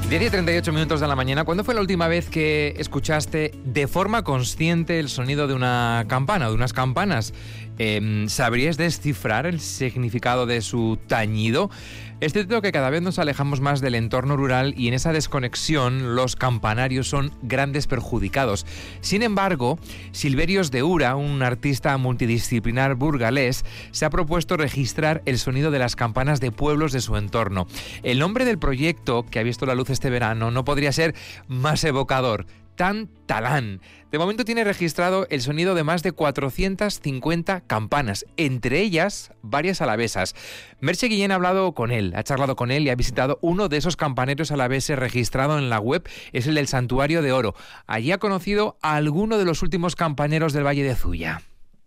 10:38 de la mañana. ¿Cuándo fue la última vez que escuchaste de forma consciente el sonido de una campana o de unas campanas? ¿Sabrías descifrar el significado de su tañido? Es cierto que cada vez nos alejamos más del entorno rural y en esa desconexión los campanarios son grandes perjudicados. Sin embargo, Silverios de Ura, un artista multidisciplinar burgalés, se ha propuesto registrar el sonido de las campanas de pueblos de su entorno. El nombre del proyecto, que ha visto la luz este verano, no podría ser más evocador: Tantalán. De momento tiene registrado el sonido de más de 450 campanas, entre ellas varias alavesas. Merche Guillén ha hablado con él, ha charlado con él y ha visitado uno de esos campaneros alaveses registrado en la web, es el del Santuario de Oro. Allí ha conocido a alguno de los últimos campaneros del Valle de Zuya.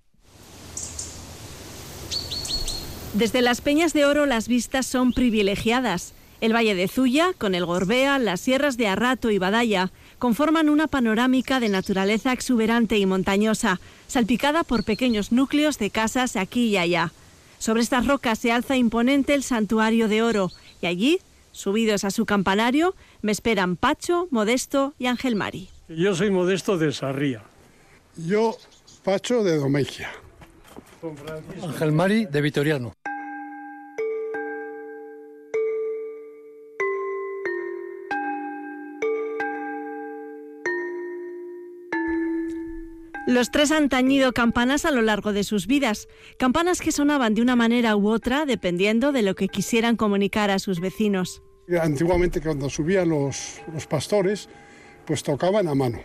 Desde las Peñas de Oro las vistas son privilegiadas. El Valle de Zuya, con el Gorbea, las sierras de Arrato y Badalla, conforman una panorámica de naturaleza exuberante y montañosa, salpicada por pequeños núcleos de casas aquí y allá. Sobre estas rocas se alza imponente el Santuario de Oro, y allí, subidos a su campanario, me esperan Pacho, Modesto y Ángel Mari. Yo soy Modesto de Sarría. Yo, Pacho de Domegia. Ángel Mari de Vitoriano. Los tres han tañido campanas a lo largo de sus vidas, campanas que sonaban de una manera u otra dependiendo de lo que quisieran comunicar a sus vecinos. Antiguamente, cuando subían los pastores, pues tocaban a mano.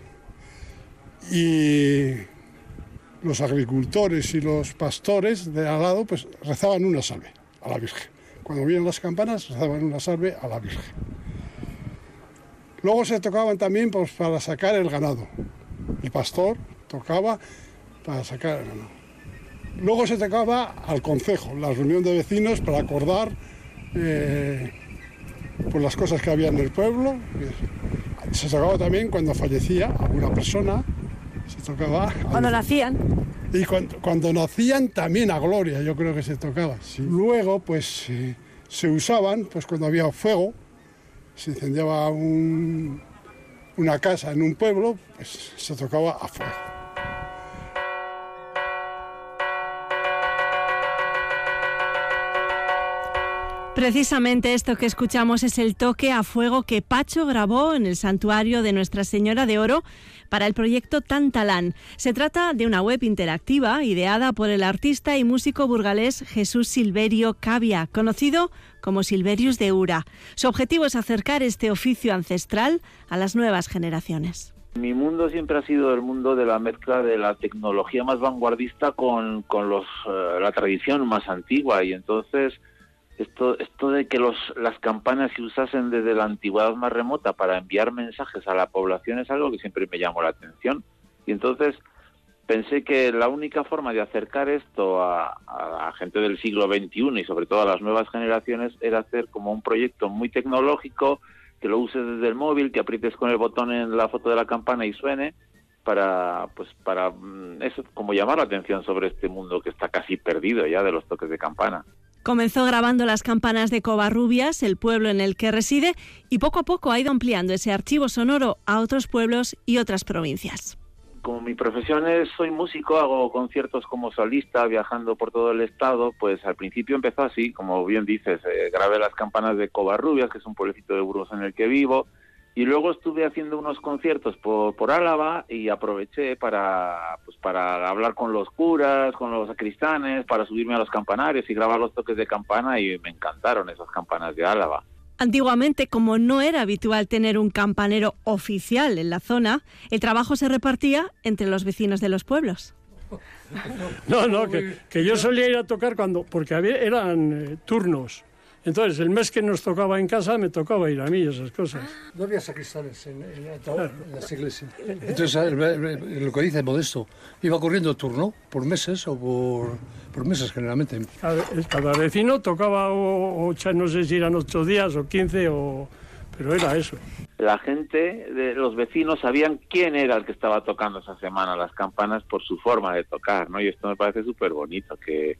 Y los agricultores y los pastores de al lado pues rezaban una salve a la Virgen. Cuando oían las campanas rezaban una salve a la Virgen. Luego se tocaban también pues, para sacar el ganado. El pastor tocaba para sacar el ganado. Luego se tocaba al concejo, la reunión de vecinos para acordar pues las cosas que había en el pueblo. Se tocaba también cuando fallecía alguna persona. Se tocaba cuando nacían. Y cuando nacían también a gloria, yo creo que se tocaba. Sí. Luego pues se usaban pues cuando había fuego, se incendiaba una casa en un pueblo, pues se tocaba a fuego. Precisamente esto que escuchamos es el toque a fuego que Pacho grabó en el Santuario de Nuestra Señora de Oro para el proyecto Tantalán. Se trata de una web interactiva ideada por el artista y músico burgalés Jesús Silverio Cavia, conocido como Silverios de Ura. Su objetivo es acercar este oficio ancestral a las nuevas generaciones. Mi mundo siempre ha sido el mundo de la mezcla de la tecnología más vanguardista con la tradición más antigua, y entonces esto de que las campanas se usasen desde la antigüedad más remota para enviar mensajes a la población es algo que siempre me llamó la atención. Y entonces pensé que la única forma de acercar esto a la gente del siglo XXI y sobre todo a las nuevas generaciones era hacer como un proyecto muy tecnológico, que lo uses desde el móvil, que aprietes con el botón en la foto de la campana y suene, para eso, como llamar la atención sobre este mundo que está casi perdido ya de los toques de campana. Comenzó grabando las campanas de Covarrubias, el pueblo en el que reside, y poco a poco ha ido ampliando ese archivo sonoro a otros pueblos y otras provincias. Como mi profesión soy músico, hago conciertos como solista, viajando por todo el estado, pues al principio empezó así, como bien dices, grabé las campanas de Covarrubias, que es un pueblecito de Burgos en el que vivo, y luego estuve haciendo unos conciertos por Álava y aproveché para hablar con los curas, con los sacristanes, para subirme a los campanarios y grabar los toques de campana, y me encantaron esas campanas de Álava. Antiguamente, como no era habitual tener un campanero oficial en la zona, el trabajo se repartía entre los vecinos de los pueblos. No, que yo solía ir a tocar porque eran turnos. Entonces, el mes que nos tocaba en casa, me tocaba ir a mí, esas cosas. No había sacristanes en las iglesias. Entonces, lo que dice Modesto, iba corriendo el turno, por meses o por meses generalmente. Cada vecino tocaba, no sé si eran 8 días o 15, pero era eso. La gente, los vecinos, sabían quién era el que estaba tocando esa semana las campanas por su forma de tocar, ¿no? Y esto me parece súper bonito, que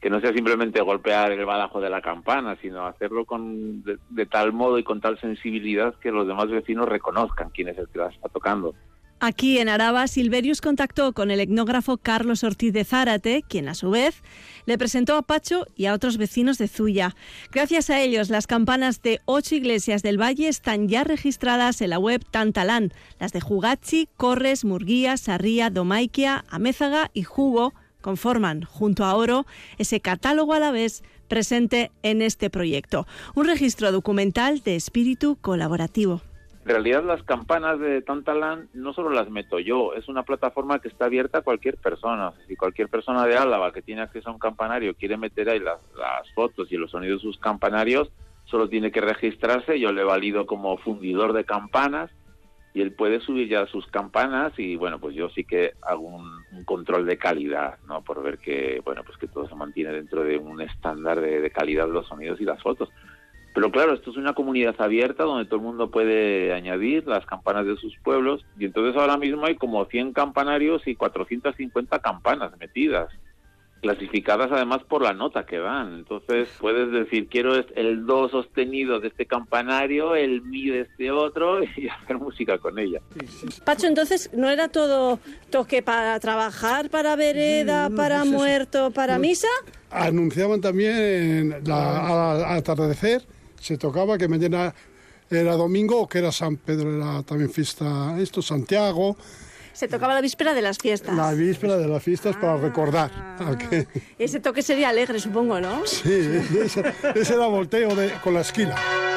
que no sea simplemente golpear el badajo de la campana, sino hacerlo de tal modo y con tal sensibilidad que los demás vecinos reconozcan quién es el que la está tocando. Aquí en Araba, Silverius contactó con el etnógrafo Carlos Ortiz de Zárate, quien a su vez le presentó a Pacho y a otros vecinos de Zuya. Gracias a ellos, las campanas de 8 iglesias del Valle están ya registradas en la web Tantalán, las de Jugachi, Corres, Murguía, Sarría, Domaiquia, Amézaga y Jugo conforman, junto a Oro, ese catálogo alavés presente en este proyecto. Un registro documental de espíritu colaborativo. En realidad las campanas de Tantalán no solo las meto yo, es una plataforma que está abierta a cualquier persona. Si cualquier persona de Álava que tiene acceso a un campanario quiere meter ahí las fotos y los sonidos de sus campanarios, solo tiene que registrarse, yo le valido como fundidor de campanas y él puede subir ya sus campanas y bueno, pues yo sí que hago un control de calidad, ¿no? Por ver que, bueno, pues que todo se mantiene dentro de un estándar de calidad de los sonidos y las fotos. Pero claro, esto es una comunidad abierta donde todo el mundo puede añadir las campanas de sus pueblos y entonces ahora mismo hay como 100 campanarios y 450 campanas metidas, clasificadas además por la nota que dan. Entonces puedes decir, quiero el do sostenido de este campanario, el mi de este otro y hacer música con ella. Pacho, entonces, ¿no era todo toque para trabajar, para vereda, para muerto, para misa? Anunciaban también al atardecer, se tocaba que mañana era domingo o que era San Pedro, era también fiesta, Santiago. Se tocaba la víspera de las fiestas. La víspera de las fiestas para recordar. Ese toque sería alegre, supongo, ¿no? Sí, ese era volteo con la esquila.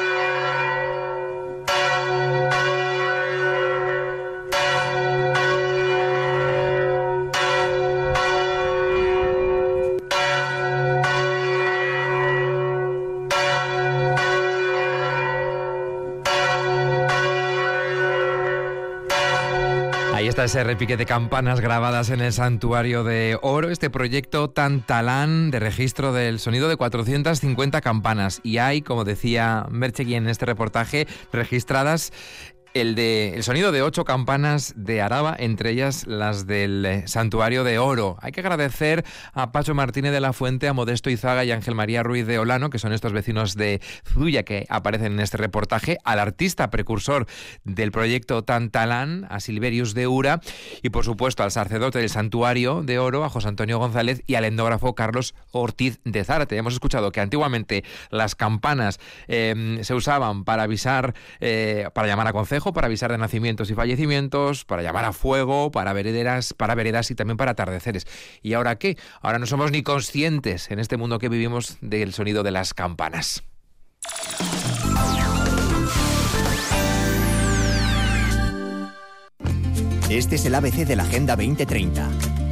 Ahí está ese repique de campanas grabadas en el santuario de Oro, este proyecto Tantalán de registro del sonido de 450 campanas. Y hay, como decía Merchegui en este reportaje, registradas el sonido de 8 campanas de Araba, entre ellas las del Santuario de Oro. Hay que agradecer a Pacho Martínez de la Fuente, a Modesto Izaga y Ángel María Ruiz de Olano, que son estos vecinos de Zuya que aparecen en este reportaje, al artista precursor del proyecto Tantalán, a Silverius de Ura, y por supuesto al sacerdote del Santuario de Oro, a José Antonio González, y al etnógrafo Carlos Ortiz de Zárate. Hemos escuchado que antiguamente las campanas se usaban para avisar, para llamar a concejo, para avisar de nacimientos y fallecimientos, para llamar a fuego, para veredas y también para atardeceres. ¿Y ahora qué? Ahora no somos ni conscientes en este mundo que vivimos del sonido de las campanas. Este es el ABC de la Agenda 2030.